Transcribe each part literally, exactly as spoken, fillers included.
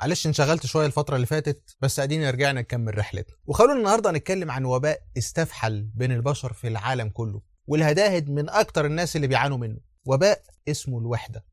معلش انشغلت شويه الفتره اللي فاتت، بس ادينا رجعنا نكمل رحلتنا. وخلونا النهارده نتكلم عن وباء استفحل بين البشر في العالم كله، والهداهد من اكتر الناس اللي بيعانوا منه، وباء اسمه الوحده.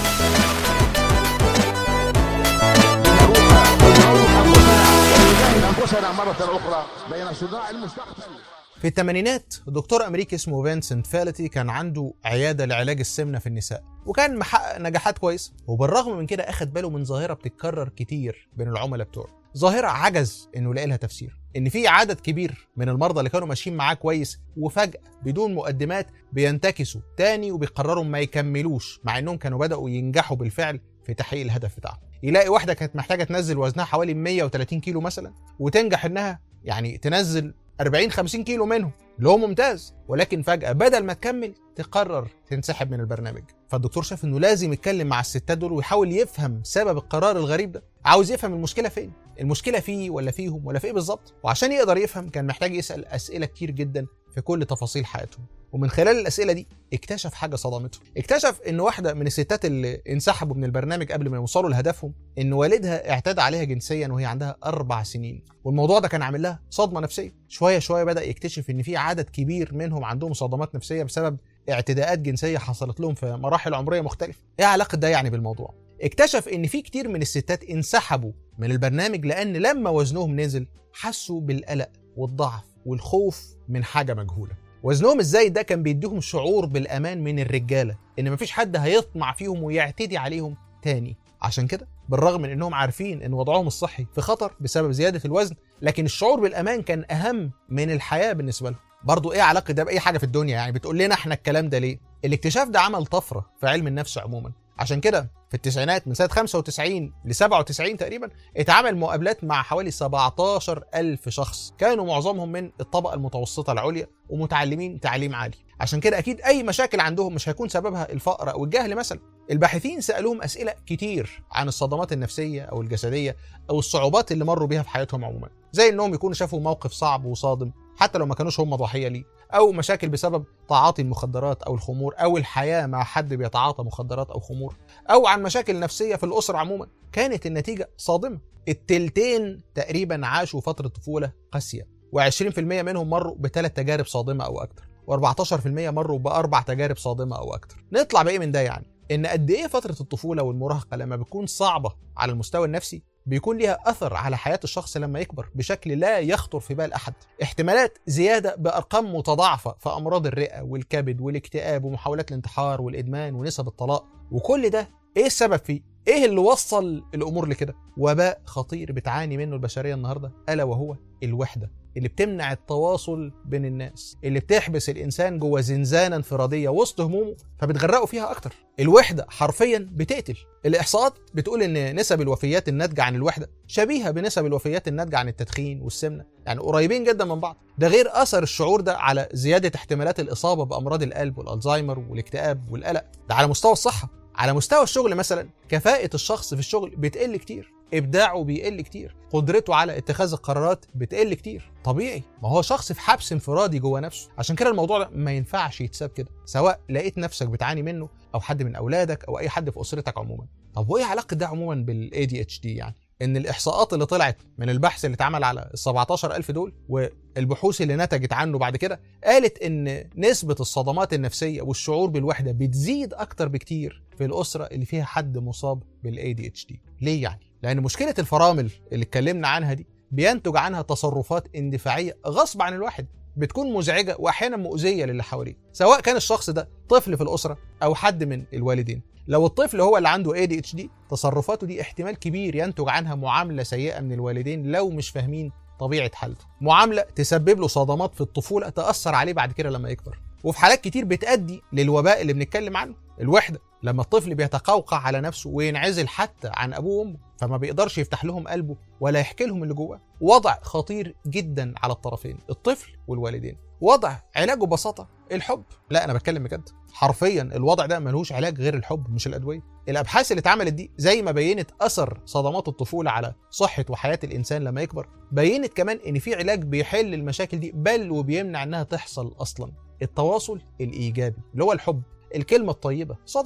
في الثمانينات دكتور امريكي اسمه فينسنت فاليتي كان عنده عياده لعلاج السمنه في النساء، وكان محقق نجاحات كويسه، وبالرغم من كده اخد باله من ظاهره بتتكرر كتير بين العملاء بتوعه، ظاهره عجز انه يلاقي لها تفسير، ان في عدد كبير من المرضى اللي كانوا ماشيين معاه كويس وفجاه بدون مقدمات بينتكسوا تاني وبيقرروا ما يكملوش، مع انهم كانوا بداوا ينجحوا بالفعل في تحقيق الهدف بتاعهم. يلاقي واحده كانت محتاجه تنزل وزنها حوالي مية وتلاتين كيلو مثلا، وتنجح انها يعني تنزل أربعين خمسين كيلو منهم، اللي هو ممتاز، ولكن فجأة بدل ما تكمل تقرر تنسحب من البرنامج. فالدكتور شاف انه لازم يتكلم مع الستات دول ويحاول يفهم سبب القرار الغريب ده، عاوز يفهم المشكلة فين، المشكلة فيه ولا فيهم ولا في ايه بالظبط. وعشان يقدر يفهم كان محتاج يسأل أسئلة كتير جدا في كل تفاصيل حياتهم، ومن خلال الأسئلة دي اكتشف حاجة صدمته. اكتشف ان واحدة من الستات اللي انسحبوا من البرنامج قبل ما يوصلوا لهدفهم ان والدها اعتدى عليها جنسيا وهي عندها أربع سنين، والموضوع ده كان عامل لها صدمة نفسية. شوية شوية بدأ يكتشف ان في عدد كبير منهم عندهم صدمات نفسية بسبب اعتداءات جنسية حصلت لهم في مراحل عمرية مختلفة. ايه علاقة ده يعني بالموضوع؟ اكتشف ان في كتير من الستات انسحبوا من البرنامج لان لما وزنهم نزل حسوا بالقلق والضعف والخوف من حاجة مجهولة. وزنهم الزايد ده كان بيديهم شعور بالامان من الرجاله، ان مفيش حد هيطمع فيهم ويعتدي عليهم تاني. عشان كده بالرغم من انهم عارفين ان وضعهم الصحي في خطر بسبب زياده الوزن، لكن الشعور بالامان كان اهم من الحياه بالنسبه لهم. برضو ايه علاقه ده باي حاجه في الدنيا؟ يعني بتقول لنا احنا الكلام ده ليه؟ الاكتشاف ده عمل طفره في علم النفس عموما. عشان كده في التسعينات من سنه خمسة وتسعين ل سبعة وتسعين تقريبا اتعمل مقابلات مع حوالي سبعتاشر ألف شخص، كانوا معظمهم من الطبقه المتوسطه العليا ومتعلمين تعليم عالي. عشان كده اكيد اي مشاكل عندهم مش هيكون سببها الفقر او الجهل مثلا. الباحثين سالوهم اسئله كتير عن الصدمات النفسيه او الجسديه او الصعوبات اللي مروا بيها في حياتهم عموما، زي انهم يكونوا شافوا موقف صعب وصادم حتى لو ما كانوش هم ضحيه ليه، او مشاكل بسبب تعاطي المخدرات او الخمور، او الحياه مع حد بيتعاطى مخدرات او خمور، او عن مشاكل نفسيه في الاسره عموما. كانت النتيجه صادمه. التلتين تقريبا عاشوا فتره طفوله قاسيه، وعشرين في المية منهم مروا بثلاث تجارب صادمه او اكتر، وأربعتاشر في المية مروا باربع تجارب صادمه او اكتر. نطلع بايه من ده؟ يعني ان قد ايه فتره الطفوله والمراهقه لما بتكون صعبه على المستوى النفسي بيكون ليها اثر على حياه الشخص لما يكبر بشكل لا يخطر في بال احد. احتمالات زياده بارقام متضاعفه في امراض الرئه والكبد والاكتئاب ومحاولات الانتحار والادمان ونسب الطلاق. وكل ده ايه السبب فيه؟ ايه اللي وصل الامور لكده؟ وباء خطير بتعاني منه البشريه النهارده، الا وهو الوحده، اللي بتمنع التواصل بين الناس، اللي بتحبس الانسان جوه زنزانه انفراديه وسط همومه فبتغرقه فيها اكتر. الوحده حرفيا بتقتل. الاحصاءات بتقول ان نسب الوفيات الناتجه عن الوحده شبيهه بنسب الوفيات الناتجه عن التدخين والسمنه، يعني قريبين جدا من بعض. ده غير اثر الشعور ده على زياده احتمالات الاصابه بامراض القلب والالزهايمر والاكتئاب والقلق. ده على مستوى الصحه. على مستوى الشغل مثلا، كفاءة الشخص في الشغل بتقل كتير، إبداعه بيقل كتير، قدرته على اتخاذ القرارات بتقل كتير. طبيعي، ما هو شخص في حبس انفرادي جوه نفسه. عشان كده الموضوع ده ما ينفعش يتساب كده، سواء لقيت نفسك بتعاني منه أو حد من أولادك أو أي حد في أسرتك عموما. طب وإيه علاقة ده عموما بالإيه دي اتش دي؟ يعني ان الاحصاءات اللي طلعت من البحث اللي اتعمل على ال سبعتاشر ألف دول والبحوث اللي نتجت عنه بعد كده قالت ان نسبة الصدمات النفسية والشعور بالوحدة بتزيد اكتر بكتير في الاسرة اللي فيها حد مصاب بالاي دي اتش دي. ليه يعني؟ لان مشكلة الفرامل اللي اتكلمنا عنها دي بينتج عنها تصرفات اندفاعية غصب عن الواحد، بتكون مزعجة واحيانا مؤذية للي حواليه، سواء كان الشخص ده طفل في الاسرة او حد من الوالدين. لو الطفل هو اللي عنده إيه دي إتش دي، تصرفاته دي احتمال كبير ينتج عنها معاملة سيئة من الوالدين لو مش فاهمين طبيعة حالته، معاملة تسبب له صدمات في الطفولة تأثر عليه بعد كده لما يكبر، وفي حالات كتير بتؤدي للوباء اللي بنتكلم عنه، الوحدة. لما الطفل بيتقوقع على نفسه وينعزل حتى عن أبوه وأمه، فما بيقدرش يفتح لهم قلبه ولا يحكي لهم اللي جواه. وضع خطير جدا على الطرفين، الطفل والوالدين. وضع علاجه ببساطة الحب. لا أنا بتكلم بجد، حرفيا الوضع ده ملهوش علاج غير الحب مش الأدوية. الأبحاث اللي اتعملت دي زي ما بينت أثر صدمات الطفولة على صحة وحياة الإنسان لما يكبر، بينت كمان إن في علاج بيحل المشاكل دي بل وبيمنع إنها تحصل أصلا. التواصل الإيجابي اللي هو الحب، الكلمة الطيبة، صدقة.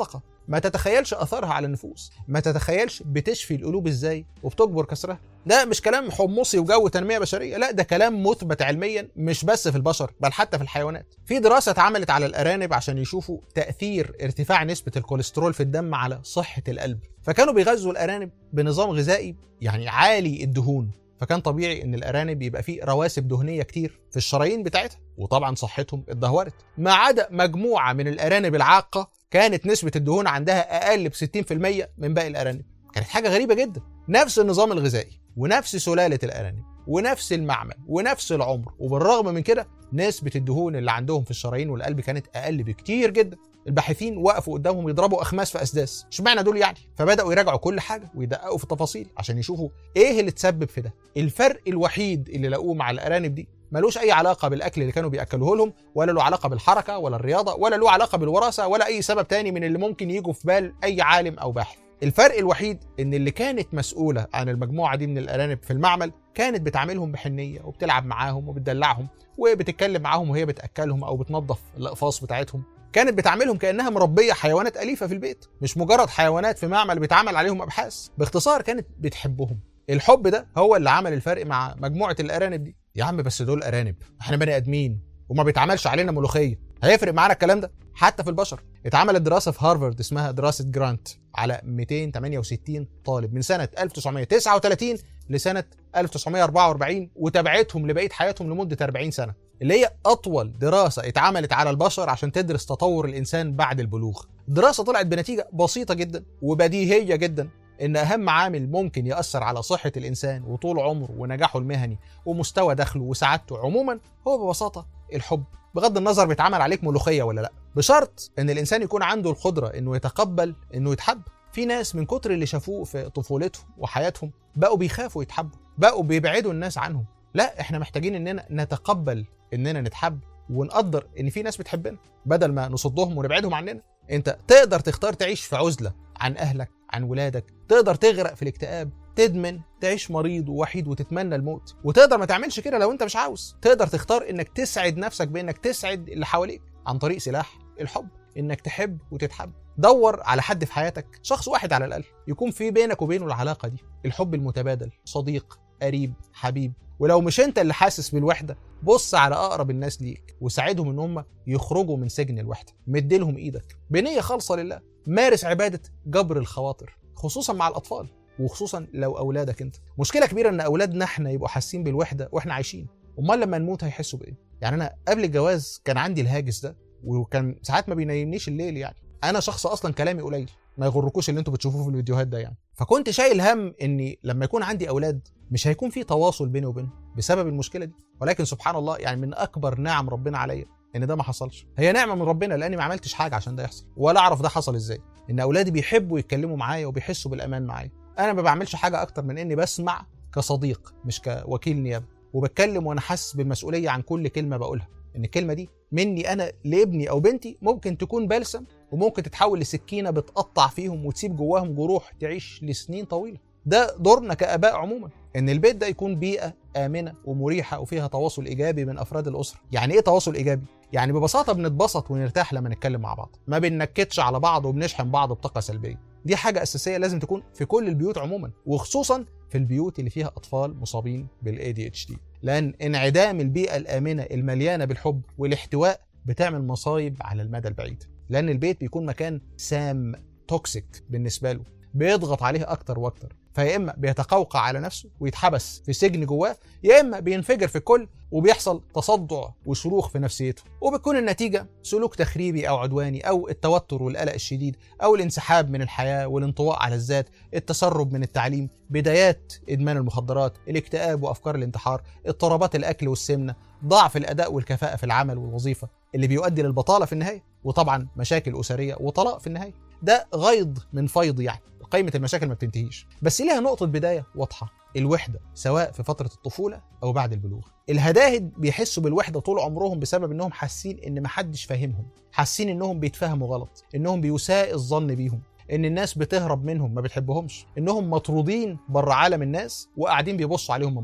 ما تتخيلش اثرها على النفوس، ما تتخيلش بتشفي القلوب ازاي وبتجبر كسرها. ده مش كلام حمصي وجو تنميه بشريه، لا ده كلام مثبت علميا مش بس في البشر بل حتى في الحيوانات. في دراسه اتعملت على الارانب عشان يشوفوا تاثير ارتفاع نسبه الكوليسترول في الدم على صحه القلب، فكانوا بيغذوا الارانب بنظام غذائي يعني عالي الدهون، فكان طبيعي ان الارانب يبقى فيه رواسب دهنيه كتير في الشرايين بتاعتها، وطبعا صحتهم اتدهورت. ما عدا مجموعه من الارانب العاقه كانت نسبه الدهون عندها اقل ب ستين في المية من باقي الارانب. كانت حاجه غريبه جدا، نفس النظام الغذائي ونفس سلاله الارانب ونفس المعمل ونفس العمر، وبالرغم من كده نسبه الدهون اللي عندهم في الشرايين والقلب كانت اقل بكتير جدا. الباحثين وقفوا قدامهم يضربوا اخماس في اسداس، اشمعنى دول يعني؟ فبداوا يراجعوا كل حاجه ويدققوا في التفاصيل عشان يشوفوا ايه اللي تسبب في ده. الفرق الوحيد اللي لقوه مع الارانب دي ملوش اي علاقه بالاكل اللي كانوا بياكلوه لهم، ولا له علاقه بالحركه ولا الرياضه، ولا له علاقه بالوراثه، ولا اي سبب تاني من اللي ممكن يجوا في بال اي عالم او باحث. الفرق الوحيد ان اللي كانت مسؤوله عن المجموعه دي من الارانب في المعمل كانت بتعاملهم بحنيه وبتلعب معاهم وبتدلعهم وبتتكلم معاهم وهي بتاكلهم او بتنظف الاقفاص بتاعتهم. كانت بتعاملهم كانها مربيه حيوانات اليفه في البيت، مش مجرد حيوانات في معمل بيتعمل عليهم ابحاث. باختصار كانت بتحبهم. الحب ده هو اللي عمل الفرق مع مجموعه الارانب دي. يا عم بس دول ارانب، احنا بني ادمين وما بيتعملش علينا ملوخيه، هيفرق معانا الكلام ده؟ حتى في البشر. اتعملت دراسه في هارفارد اسمها دراسه جرانت على مئتين وثمانية وستين طالب من سنه ألف وتسعمية وتسعة وثلاثين لسنه ألف وتسعمية وأربعة وأربعين، وتابعتهم لبقيه حياتهم لمده أربعين سنه، اللي هي اطول دراسه اتعملت على البشر عشان تدرس تطور الانسان بعد البلوغ. الدراسه طلعت بنتيجه بسيطه جدا وبديهيه جدا، ان اهم عامل ممكن ياثر على صحه الانسان وطول عمره ونجاحه المهني ومستوى دخله وسعادته عموما هو ببساطه الحب، بغض النظر بيتعمل عليك ملوخيه ولا لا، بشرط ان الانسان يكون عنده القدره انه يتقبل انه يتحب. في ناس من كتر اللي شافوه في طفولتهم وحياتهم بقوا بيخافوا يتحبوا، بقوا بيبعدوا الناس عنهم. لا، احنا محتاجين اننا نتقبل اننا نتحب ونقدر ان في ناس بتحبنا بدل ما نصدهم ونبعدهم عننا. انت تقدر تختار تعيش في عزله عن اهلك عن ولادك، تقدر تغرق في الاكتئاب، تدمن، تعيش مريض ووحيد وتتمنى الموت، وتقدر ما تعملش كده لو انت مش عاوز. تقدر تختار انك تسعد نفسك بانك تسعد اللي حواليك عن طريق سلاح الحب، انك تحب وتتحب. دور على حد في حياتك، شخص واحد على الاقل، يكون في بينك وبينه العلاقه دي، الحب المتبادل، صديق، قريب، حبيب. ولو مش انت اللي حاسس بالوحده، بص على اقرب الناس ليك وساعدهم ان هم يخرجوا من سجن الوحده، مديلهم ايدك بنيه خالصه لله. مارس عباده جبر الخواطر خصوصا مع الاطفال، وخصوصا لو اولادك انت. مشكله كبيره ان اولادنا احنا يبقوا حاسين بالوحده واحنا عايشين، امال لما نموت هيحسوا بايه؟ يعني انا قبل الجواز كان عندي الهاجس ده، وكان ساعات ما بينيمنيش الليل. يعني انا شخص اصلا كلامي قليل، ما يغركوش اللي انتوا بتشوفوه في الفيديوهات ده يعني. فكنت شايل هم اني لما يكون عندي اولاد مش هيكون في تواصل بيني وبينهم بسبب المشكله دي. ولكن سبحان الله، يعني من اكبر نعم ربنا عليا ان ده ما حصلش. هي نعمه من ربنا لاني ما عملتش حاجه عشان ده يحصل، ولا اعرف ده حصل ازاي. ان اولادي بيحبوا يتكلموا معايا وبيحسوا بالامان معايا. انا ما بعملش حاجه اكتر من اني بسمع كصديق مش كوكيل نيابه، وبتكلم وانا حاسس بالمسؤوليه عن كل كلمه بقولها، ان الكلمه دي مني انا لابني او بنتي ممكن تكون بلسم وممكن تتحول لسكينه بتقطع فيهم وتسيب جواهم جروح تعيش لسنين طويله. ده دورنا كآباء عموما، ان البيت ده يكون بيئه امنه ومريحه وفيها تواصل ايجابي من افراد الاسره. يعني ايه تواصل ايجابي؟ يعني ببساطه بنتبسط ونرتاح لما نتكلم مع بعض، ما بننكدش على بعض وبنشحن بعض بطاقه سلبيه. دي حاجه اساسيه لازم تكون في كل البيوت عموما، وخصوصا في البيوت اللي فيها اطفال مصابين بالاي دي اتش دي، لان انعدام البيئه الامنه المليانه بالحب والاحتواء بتعمل مصايب على المدى البعيد. لان البيت بيكون مكان سام توكسيك بالنسبه له، بيضغط عليه اكتر واكتر، فيا اما بيتقوقع على نفسه ويتحبس في سجن جواه، يا اما بينفجر في الكل وبيحصل تصدع وشروخ في نفسيته، وبتكون النتيجه سلوك تخريبي او عدواني، او التوتر والقلق الشديد، او الانسحاب من الحياه والانطواء على الذات، التسرب من التعليم، بدايات ادمان المخدرات، الاكتئاب وافكار الانتحار، اضطرابات الاكل والسمنه، ضعف الاداء والكفاءه في العمل والوظيفه اللي بيؤدي للبطاله في النهايه، وطبعا مشاكل اسريه وطلاق في النهايه. ده غيض من فيض، يعني قائمه المشاكل ما بتنتهيش، بس ليها نقطه بدايه واضحه: الوحده، سواء في فتره الطفوله او بعد البلوغ. الهداهد بيحسوا بالوحده طول عمرهم بسبب انهم حاسين ان محدش فاهمهم، حاسين انهم بيتفهموا غلط، انهم بيساء الظن بيهم، ان الناس بتهرب منهم ما بتحبهمش، انهم مطرودين بره عالم الناس وقاعدين بيبصوا عليهم من بره.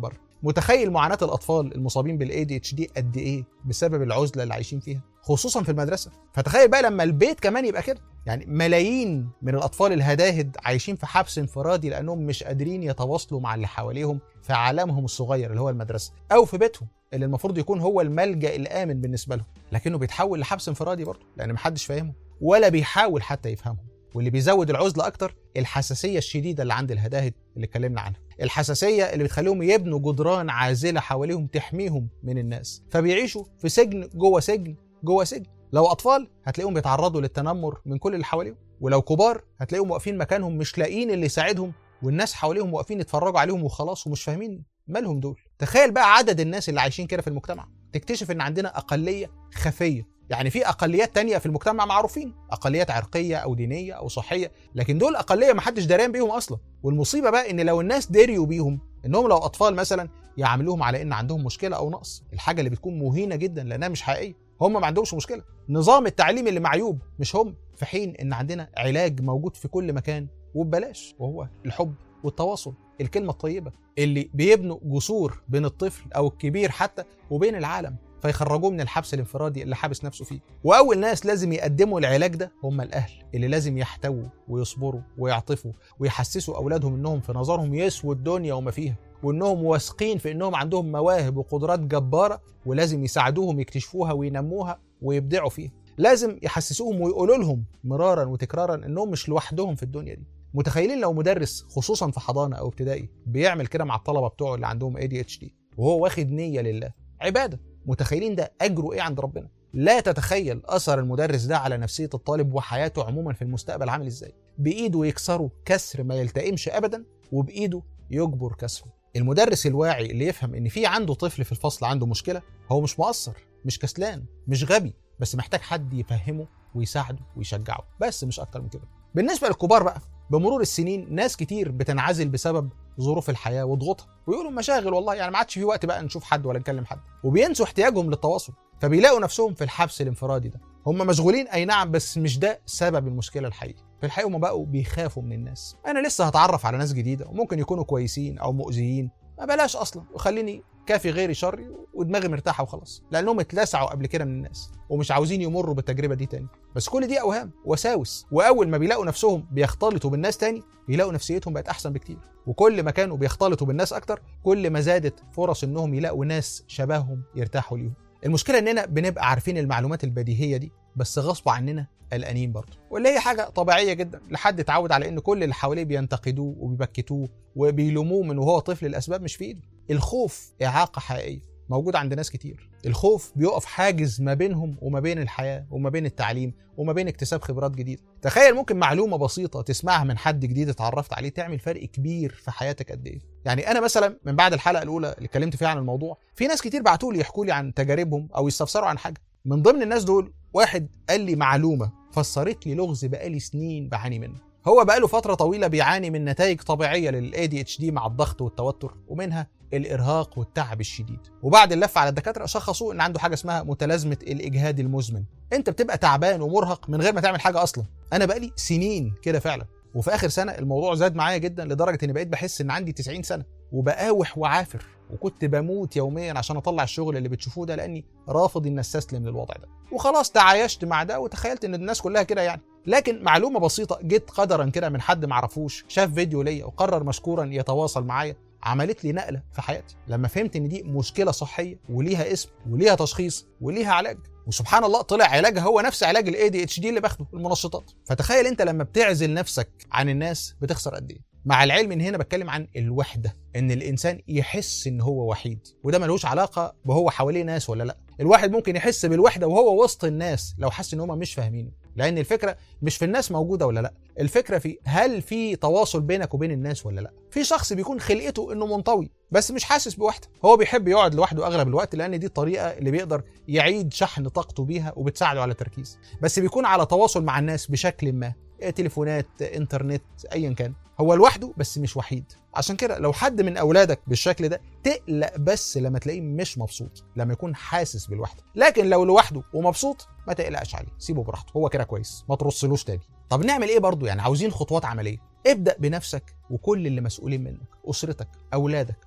متخيل معاناه الاطفال المصابين بالاي دي اتش دي قد ايه بسبب العزله اللي عايشين فيها، خصوصا في المدرسه. فتخيل بقى لما البيت كمان يبقى كده. يعني ملايين من الاطفال الهداهد عايشين في حبس انفرادي لانهم مش قادرين يتواصلوا مع اللي حواليهم في عالمهم الصغير اللي هو المدرسه، او في بيتهم اللي المفروض يكون هو الملجأ الامن بالنسبه لهم، لكنه بيتحول لحبس انفرادي برضه لان محدش فاهمه ولا بيحاول حتى يفهمهم. واللي بيزود العزله اكتر الحساسيه الشديده اللي عند الهداهد اللي اتكلمنا عنها، الحساسيه اللي بتخليهم يبنوا جدران عازله حواليهم تحميهم من الناس، فبيعيشوا في سجن جوه سجن جوه سجن. لو اطفال هتلاقيهم بيتعرضوا للتنمر من كل اللي حواليهم، ولو كبار هتلاقيهم واقفين مكانهم مش لاقيين اللي يساعدهم، والناس حواليهم واقفين يتفرجوا عليهم وخلاص ومش فاهمين مالهم دول. تخيل بقى عدد الناس اللي عايشين كده في المجتمع، تكتشف ان عندنا اقليه خفيه. يعني في اقليات تانية في المجتمع معروفين، اقليات عرقيه او دينيه او صحيه، لكن دول اقليه ما حدش داران بيهم اصلا. والمصيبه بقى ان لو الناس دريوا بيهم، انهم لو اطفال مثلا يعاملوهم على ان عندهم مشكله او نقص، الحاجه اللي بتكون مهينه جدا لانها مش حقيقيه. هم ما عندهمش مشكله، نظام التعليم اللي معيوب مش هم، في حين ان عندنا علاج موجود في كل مكان وببلاش، وهو الحب والتواصل، الكلمه الطيبه اللي بيبنوا جسور بين الطفل او الكبير حتى وبين العالم، فيخرجوه من الحبس الانفرادي اللي حابس نفسه فيه. واول ناس لازم يقدموا العلاج ده هم الاهل، اللي لازم يحتووا ويصبروا ويعطفوا ويحسسوا اولادهم انهم في نظرهم يسووا الدنيا وما فيها، وانهم واثقين في انهم عندهم مواهب وقدرات جباره، ولازم يساعدوهم يكتشفوها وينموها ويبدعوا فيها. لازم يحسسوهم ويقولوا لهم مرارا وتكرارا انهم مش لوحدهم في الدنيا دي. متخيلين لو مدرس خصوصا في حضانه او ابتدائي بيعمل كده مع الطلبه بتوعه اللي عندهم اي دي اتش دي وهو واخد نيه لله، عباده، متخيلين ده اجره ايه عند ربنا؟ لا تتخيل اثر المدرس ده على نفسيه الطالب وحياته عموما في المستقبل عامل ازاي. بايده يكسره كسر ما يلتئمش ابدا، وبايده يجبر كسره. المدرس الواعي اللي يفهم ان في عنده طفل في الفصل عنده مشكله، هو مش مقصر، مش كسلان، مش غبي، بس محتاج حد يفهمه ويساعده ويشجعه، بس مش اكتر من كده. بالنسبه للكبار بقى، بمرور السنين ناس كتير بتنعزل بسبب ظروف الحياه وضغوطها، ويقولوا مشاغل والله، يعني ما عادش في وقت بقى نشوف حد ولا نكلم حد، وبينسوا احتياجهم للتواصل، فبيلاقوا نفسهم في الحبس الانفرادي ده. هم مشغولين اي نعم، بس مش ده سبب المشكله الحقيقي. في الحقيقه هم بقوا بيخافوا من الناس. انا لسه هتعرف على ناس جديده وممكن يكونوا كويسين او مؤذيين، ما بلاش اصلا وخليني كافي غيري شري ودماغي مرتاحه وخلاص، لانهم اتلسعوا قبل كده من الناس ومش عاوزين يمروا بالتجربه دي تاني. بس كل دي اوهام وساوس، واول ما بيلاقوا نفسهم بيختلطوا بالناس تاني بيلاقوا نفسيتهم بقت احسن بكتير، وكل ما كانوا بيختلطوا بالناس اكتر كل ما زادت فرص انهم يلاقوا ناس شبههم يرتاحوا ليهم. المشكله اننا بنبقى عارفين المعلومات البديهيه دي بس غصب عننا قلقانين برضه، واللي هي حاجه طبيعيه جدا لحد اتعود على ان كل اللي حواليه بينتقدوه وبيبكتوه وبيلوموه من وهو طفل الاسباب مش في ايده. الخوف اعاقه حقيقيه موجود عند ناس كتير. الخوف بيقف حاجز ما بينهم وما بين الحياه وما بين التعليم وما بين اكتساب خبرات جديده. تخيل ممكن معلومه بسيطه تسمعها من حد جديد اتعرفت عليه تعمل فرق كبير في حياتك قد ايه. يعني انا مثلا من بعد الحلقه الاولى اللي اتكلمت فيها عن الموضوع، في ناس كتير بعتوا لي يحكوا لي عن تجاربهم او يستفسروا عن حاجه. من ضمن الناس دول واحد قال لي معلومه فسرت لي لغز بقالي سنين بعاني منه. هو بقاله فتره طويله بيعاني من نتائج طبيعيه للاي دي اتش دي مع الضغط والتوتر، ومنها الارهاق والتعب الشديد. وبعد اللف على الدكاتره شخصوه ان عنده حاجه اسمها متلازمه الاجهاد المزمن. انت بتبقى تعبان ومرهق من غير ما تعمل حاجه اصلا. انا بقالي سنين كده فعلا، وفي اخر سنه الموضوع زاد معايا جدا لدرجه اني بقيت بحس ان عندي تسعين سنه وبقاوح وعافر، وكنت بموت يوميا عشان اطلع الشغل اللي بتشوفوه ده لاني رافض ان استسلم للوضع ده. وخلاص تعايشت مع ده وتخيلت ان الناس كلها كده يعني. لكن معلومه بسيطه جت قدرا كده من حد معرفوش، شاف فيديو ليا وقرر مشكورا يتواصل معايا، عملت لي نقله في حياتي لما فهمت ان دي مشكله صحيه وليها اسم وليها تشخيص وليها علاج. وسبحان الله طلع علاجها هو نفس علاج الاي دي اتش دي اللي باخده، المنشطات. فتخيل انت لما بتعزل نفسك عن الناس بتخسر قد ايه. مع العلم ان هنا بتكلم عن الوحده، ان الانسان يحس ان هو وحيد، وده ملوش علاقه بهو حواليه ناس ولا لا. الواحد ممكن يحس بالوحده وهو وسط الناس لو حس ان هم مش فاهمينه، لان الفكره مش في الناس موجوده ولا لا، الفكره في هل في تواصل بينك وبين الناس ولا لا. في شخص بيكون خلقته انه منطوي بس مش حاسس بوحده، هو بيحب يقعد لوحده اغلب الوقت لان دي الطريقه اللي بيقدر يعيد شحن طاقته بيها وبتساعده على التركيز، بس بيكون على تواصل مع الناس بشكل ما، تليفونات، انترنت، ايا كان. هو لوحده بس مش وحيد. عشان كده لو حد من اولادك بالشكل ده تقلق بس لما تلاقيه مش مبسوط، لما يكون حاسس بالوحده. لكن لو لوحده ومبسوط ما تقلقش عليه، سيبه براحته، هو كده كويس، ما ترصلوش تاني. طب نعمل ايه برضو؟ يعني عاوزين خطوات عمليه. ابدا بنفسك وكل اللي مسؤولين منك، اسرتك، اولادك،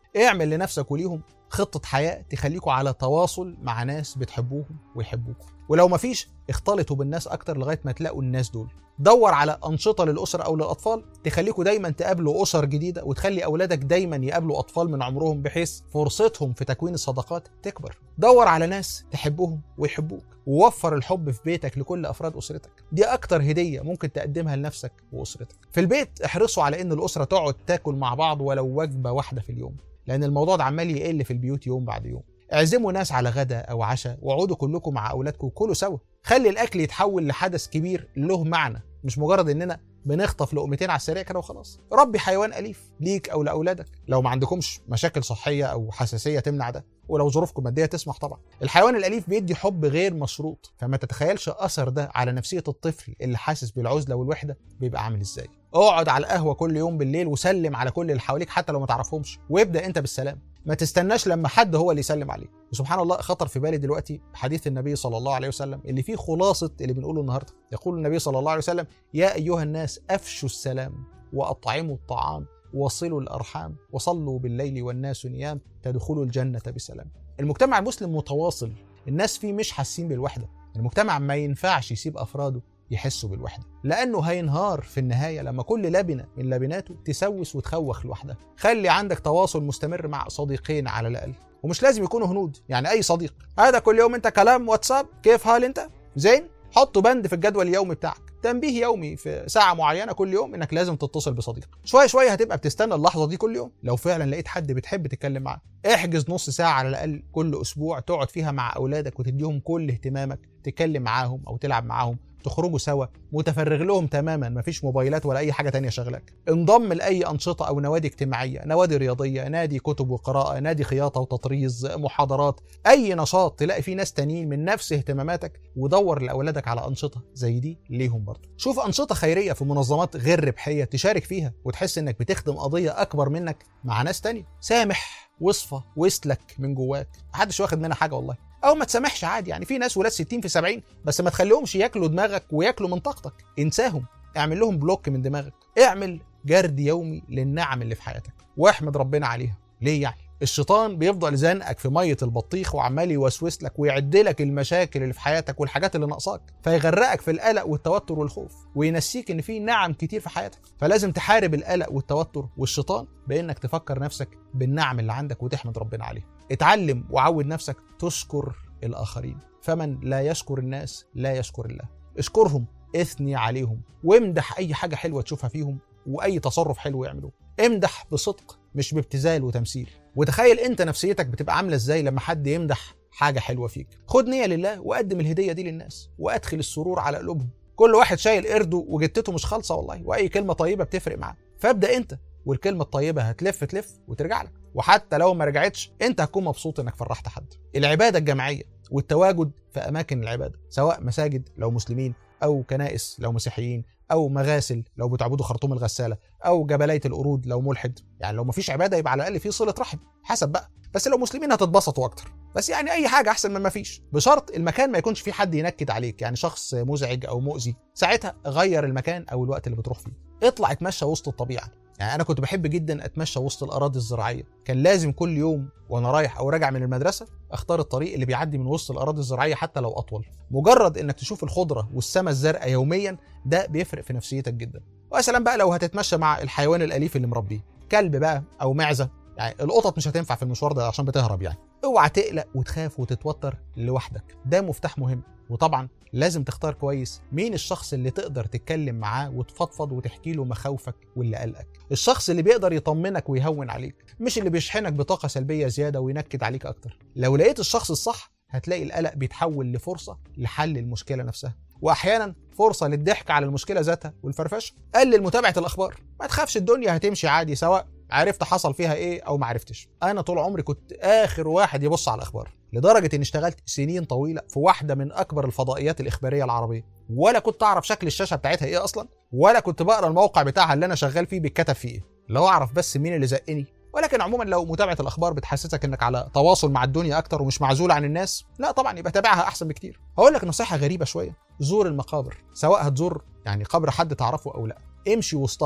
اعمل لنفسك وليهم خطة حياة تخليكوا على تواصل مع ناس بتحبوهم ويحبوكوا، ولو مفيش اختلطوا بالناس اكتر لغاية ما تلاقوا الناس دول. دور على أنشطة للأسرة أو للأطفال تخليكوا دايما تقابلوا أسر جديدة، وتخلي أولادك دايما يقابلوا أطفال من عمرهم بحيث فرصتهم في تكوين الصداقات تكبر. دور على ناس تحبهم ويحبوك، ووفر الحب في بيتك لكل أفراد أسرتك. دي أكتر هدية ممكن تقدمها لنفسك وأسرتك. في البيت احرصوا على إن الأسرة تقعد تاكل مع بعض ولو وجبة واحدة في اليوم، لأن الموضوع ده عمال يقل في البيوت يوم بعد يوم. اعزموا ناس على غدا أو عشاء، وقعدوا كلكم مع أولادكم وكلوا سوا. خلي الأكل يتحول لحدث كبير له معنى، مش مجرد إننا بنخطف لقمتين على السريع كده وخلاص. ربي حيوان أليف ليك أو لأولادك لو ما عندكمش مشاكل صحية أو حساسية تمنع ده، ولو ظروفكم مادية تسمح طبعا. الحيوان الأليف بيدي حب غير مشروط، فما تتخيلش أثر ده على نفسية الطفل اللي حاسس بالعزلة والوحدة بيبقى عامل إزاي. اقعد على القهوة كل يوم بالليل وسلم على كل اللي حواليك حتى لو ما تعرفهمش، وابدأ أنت بالسلام. ما تستناش لما حد هو اللي يسلم عليك. وسبحان الله خطر في بالي دلوقتي حديث النبي صلى الله عليه وسلم اللي فيه خلاصة اللي بنقوله النهارده. يقول النبي صلى الله عليه وسلم: يا أيها الناس أفشوا السلام وأطعموا الطعام وصلوا الأرحام وصلوا بالليل والناس نيام تدخلوا الجنة بسلام. المجتمع المسلم متواصل، الناس فيه مش حاسين بالوحدة. المجتمع ما ينفعش يسيب أفراده يحسوا بالوحدة، لأنه هينهار في النهاية لما كل لبنة من لبناته تسوس وتخوخ لوحدها. خلي عندك تواصل مستمر مع صديقين على الأقل، ومش لازم يكونوا هنود، يعني أي صديق. هذا كل يوم أنت كلام واتساب، كيف حال أنت؟ زين؟ حطوا بند في الجدول اليومي بتاعك، تنبيه يومي في ساعة معينة كل يوم إنك لازم تتصل بصديق. شوية شوية هتبقى بتستنى اللحظة دي كل يوم. لو فعلا لقيت حد بتحب تتكلم معاه، احجز نص ساعة على الأقل كل أسبوع تقعد فيها مع أولادك وتديهم كل اهتمامك، تتكلم معاهم أو تلعب معاهم، تخرجوا سوا، متفرغ لهم تماما، مفيش موبايلات ولا اي حاجه تانية شغلك. انضم لاي انشطه او نوادي اجتماعيه، نوادي رياضيه، نادي كتب وقراءه، نادي خياطه وتطريز، محاضرات، اي نشاط تلاقي فيه ناس تانيين من نفس اهتماماتك، ودور لاولادك على انشطه زي دي ليهم برضه. شوف انشطه خيريه في منظمات غير ربحيه تشارك فيها وتحس انك بتخدم قضيه اكبر منك مع ناس تانية. سامح واصفى واسلك من جواك، محدش واخد منها حاجه والله. او ما تسامحش عادي، يعني في ناس ولاد ستين في سبعين، بس ما تخليهمش ياكلوا دماغك وياكلوا من طاقتك. انساهم، اعمل لهم بلوك من دماغك. اعمل جرد يومي للنعم اللي في حياتك واحمد ربنا عليها. ليه يعني؟ الشيطان بيفضل زنقك في ميه البطيخ وعمال يوسوس لك ويعد لك المشاكل اللي في حياتك والحاجات اللي ناقصاك، فيغرقك في القلق والتوتر والخوف، وينسيك ان في نعم كتير في حياتك. فلازم تحارب القلق والتوتر والشيطان بانك تفكر نفسك بالنعم اللي عندك وتحمد ربنا عليها. اتعلم وعود نفسك تشكر الآخرين، فمن لا يشكر الناس لا يشكر الله. اشكرهم، اثني عليهم، وامدح أي حاجة حلوة تشوفها فيهم وأي تصرف حلو يعملوه. امدح بصدق مش بابتذال وتمثيل. وتخيل انت نفسيتك بتبقى عاملة ازاي لما حد يمدح حاجة حلوة فيك. خد نية لله وقدم الهدية دي للناس وأدخل السرور على قلوبهم. كل واحد شايل قرده وجتته مش خالصة والله، وأي كلمة طيبة بتفرق معاه. فابدأ انت، والكلمة الطيبة هتلف تلف وترجع لك، وحتى لو ما رجعتش انت هتكون مبسوط انك فرحت حد. العبادة الجماعية والتواجد في أماكن العبادة، سواء مساجد لو مسلمين، أو كنائس لو مسيحيين، أو مغاسل لو بتعبدوا خرطوم الغسالة، أو جبلية القرود لو ملحد. يعني لو مفيش عبادة يبقى على الأقل في صلة رحم، حسب بقى. بس لو مسلمين هتتبسطوا أكتر. بس يعني أي حاجة أحسن من ما فيش، بشرط المكان ما يكونش فيه حد ينكد عليك، يعني شخص مزعج أو مؤذي. ساعتها غير المكان أو الوقت اللي بتروح فيه. اطلع اتمشى وسط الطبيعة. يعني أنا كنت بحب جدا أتمشى وسط الأراضي الزراعية. كان لازم كل يوم وأنا رايح أو راجع من المدرسة أختار الطريق اللي بيعدي من وسط الأراضي الزراعية حتى لو أطول. مجرد إنك تشوف الخضرة والسماء الزرقاء يوميا ده بيفرق في نفسيتك جدا. وسلام بقى لو هتتمشى مع الحيوان الأليف اللي مربيه، كلب بقى أو معزة. يعني القطط مش هتنفع في المشوار ده عشان بتهرب يعني. اوعى تقلق وتخاف وتتوتر لوحدك، ده مفتاح مهم. وطبعا لازم تختار كويس مين الشخص اللي تقدر تتكلم معاه وتفضفض وتحكي له مخاوفك واللي قلقك. الشخص اللي بيقدر يطمنك ويهون عليك، مش اللي بيشحنك بطاقة سلبية زيادة وينكد عليك أكتر. لو لقيت الشخص الصح هتلاقي القلق بيتحول لفرصة لحل المشكلة نفسها، وأحيانا فرصة للضحك على المشكلة ذاتها والفرفشة. قلل متابعة الأخبار، ما تخافش، الدنيا هتمشي عادي سواء عرفت حصل فيها ايه او ما عرفتش. انا طول عمري كنت اخر واحد يبص على الاخبار، لدرجه اني اشتغلت سنين طويله في واحده من اكبر الفضائيات الاخباريه العربيه، ولا كنت اعرف شكل الشاشه بتاعتها ايه اصلا، ولا كنت بقرا الموقع بتاعها اللي انا شغال فيه بيتكتب فيه ايه، لو اعرف بس مين اللي زقني. ولكن عموما لو متابعه الاخبار بتحسسك انك على تواصل مع الدنيا اكتر ومش معزول عن الناس، لا طبعا يبقى تابعها احسن بكتير. هقول لك نصيحه غريبه شويه، زور المقابر، سواء هتزور يعني قبر حد تعرفه او لا، امشي وسطها،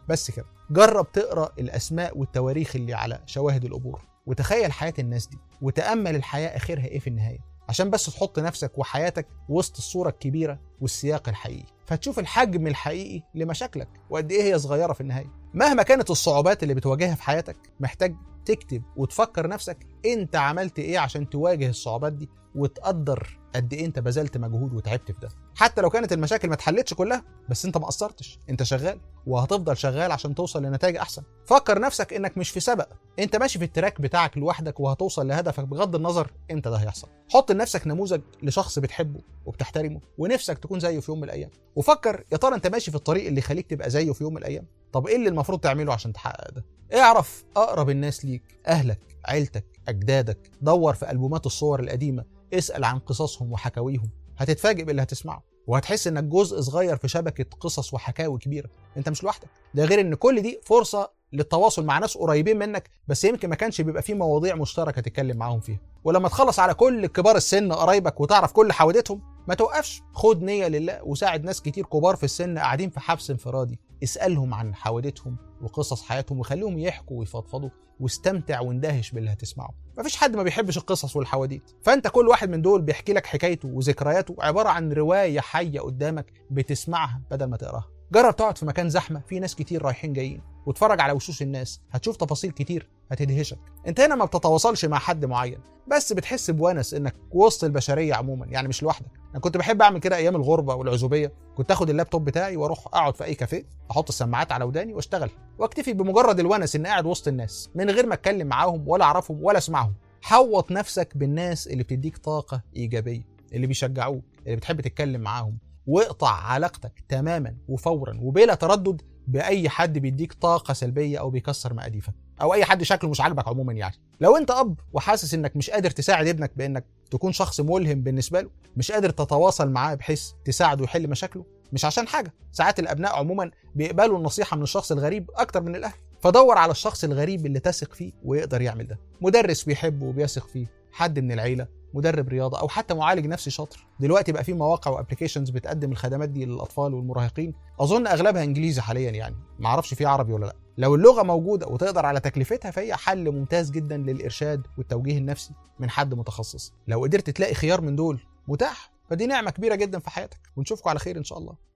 بس كده. جرب تقرا الاسماء والتواريخ اللي على شواهد القبور، وتخيل حياه الناس دي، وتامل الحياه اخرها ايه في النهايه، عشان بس تحط نفسك وحياتك وسط الصوره الكبيره والسياق الحقيقي، فتشوف الحجم الحقيقي لمشاكلك وقد ايه هي صغيره في النهايه. مهما كانت الصعوبات اللي بتواجهها في حياتك، محتاج تكتب وتفكر نفسك انت عملت ايه عشان تواجه الصعوبات دي، وتقدر قد ايه انت بذلت مجهود وتعبت في ده. حتى لو كانت المشاكل ما اتحلتش كلها، بس انت ما قصرتش، انت شغال وهتفضل شغال عشان توصل لنتائج احسن. فكر نفسك انك مش في سبق، انت ماشي في التراك بتاعك لوحدك وهتوصل لهدفك بغض النظر امتى ده هيحصل. حط لنفسك نموذج لشخص بتحبه وبتحترمه ونفسك تكون زيه في يوم من الايام، وفكر يا ترى انت ماشي في الطريق اللي يخليك تبقى زيه في يوم من الايام. طب ايه اللي المفروض تعمله عشان تحقق ده؟ اعرف اقرب الناس ليك، اهلك، عيلتك، اجدادك، دور في البومات الصور القديمه، اسال عن قصصهم وحكاويهم، هتتفاجئ باللي هتسمعه، وهتحس انك جزء صغير في شبكه قصص وحكاوي كبيره، انت مش لوحدك. ده غير ان كل دي فرصه للتواصل مع ناس قريبين منك، بس يمكن ما كانش بيبقى فيه مواضيع مشتركه تتكلم معاهم فيها. ولما تخلص على كل كبار السن قرايبك وتعرف كل حوادثهم، ما توقفش، خد نيه لله وساعد ناس كتير كبار في السن قاعدين في حبس انفرادي، اسالهم عن حوادثهم وقصص حياتهم وخليهم يحكوا ويفضفضوا، واستمتع واندهش باللي هتسمعه. مفيش حد ما بيحبش القصص والحواديت، فانت كل واحد من دول بيحكي لك حكايته وذكرياته، عباره عن روايه حيه قدامك بتسمعها بدل ما تقراها. جرب تقعد في مكان زحمه فيه ناس كتير رايحين جايين، واتفرج على وشوش الناس، هتشوف تفاصيل كتير هتدهشك. انت هنا ما بتتواصلش مع حد معين، بس بتحس بونس انك وسط البشريه عموما، يعني مش لوحدك. انا كنت بحب اعمل كده ايام الغربه والعزوبيه، كنت اخد اللابتوب بتاعي واروح اقعد في اي كافيه، احط السماعات على وداني واشتغل، واكتفي بمجرد الونس ان قاعد وسط الناس من غير ما اتكلم معاهم ولا اعرفهم ولا اسمعهم. حوط نفسك بالناس اللي بتديك طاقه ايجابيه، اللي بيشجعوك، اللي بتحب تتكلم معاهم، واقطع علاقتك تماما وفورا وبلا تردد باي حد بيديك طاقه سلبيه او بيكسر مقاديفك، او اي حد شكله مش عاجبك عموما. يعني لو انت اب وحاسس انك مش قادر تساعد ابنك بانك تكون شخص ملهم بالنسبه له، مش قادر تتواصل معاه بحيث تساعده يحل مشاكله، مش عشان حاجه، ساعات الابناء عموما بيقبلوا النصيحه من الشخص الغريب اكتر من الاهل، فدور على الشخص الغريب اللي تثق فيه ويقدر يعمل ده. مدرس بيحبه وبيثق فيه، حد من العيله، مدرب رياضه، او حتى معالج نفسي شاطر. دلوقتي بقى في مواقع وابلكيشنز بتقدم الخدمات دي للاطفال والمراهقين، اظن اغلبها انجليزي حاليا، يعني ما اعرفش في عربي ولا لا. لو اللغه موجوده وتقدر على تكلفتها، فهي حل ممتاز جدا للارشاد والتوجيه النفسي من حد متخصص. لو قدرت تلاقي خيار من دول متاح، فدي نعمه كبيره جدا في حياتك. ونشوفكم على خير ان شاء الله.